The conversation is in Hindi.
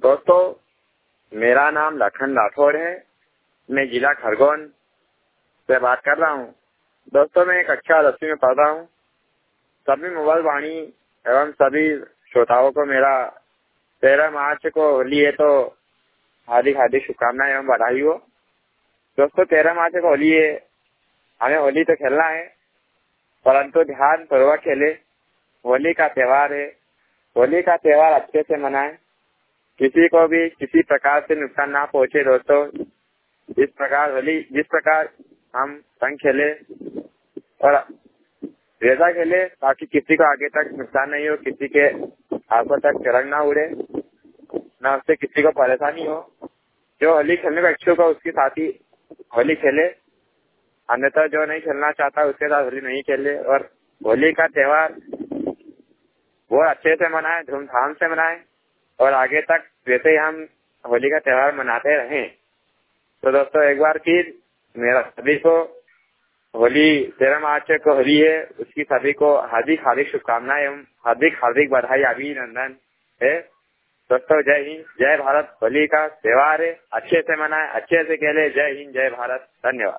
दोस्तों, मेरा नाम लखन राठौड़ है। मैं जिला खरगोन से बात कर रहा हूँ। दोस्तों, मैं एक कक्षा 10वीं में पढ़ता हूँ। सभी मोबाइल वाणी एवं सभी श्रोताओं को मेरा 13 मार्च को होली है तो हार्दिक हार्दिक शुभकामनाएं एवं बधाई हो। दोस्तों, 13 मार्च को होली है। हमें होली तो खेलना है, परंतु ध्यान पूर्वक खेले। होली का त्योहार है। होली का त्योहार अच्छे से मनाएं। किसी को भी किसी प्रकार से नुकसान ना पहुंचे। दोस्तों, जिस प्रकार हम रंग खेले और वैसा खेले ताकि किसी को आगे तक नुकसान नहीं हो, किसी के आंखों तक रंग ना उड़े, ना उससे किसी को परेशानी हो। जो होली खेलने का इच्छुक हो उसके साथ ही होली खेले, अन्यथा जो नहीं खेलना चाहता उसके साथ होली नहीं खेले। और होली का त्योहार वो अच्छे से मनाएं, धूमधाम से मनाएं और आगे तक वैसे ही हम होली का त्योहार मनाते रहें। तो दोस्तों, एक बार फिर मेरा सभी को होली 13 मार्च को होली है, उसकी सभी को हार्दिक हार्दिक शुभकामनाएं एवं हार्दिक हार्दिक बधाई अभिनंदन है। दोस्तों, जय हिंद, जय भारत। होली का त्योहार है, अच्छे से मनाएं, अच्छे से खेले। जय हिंद, जय भारत। धन्यवाद।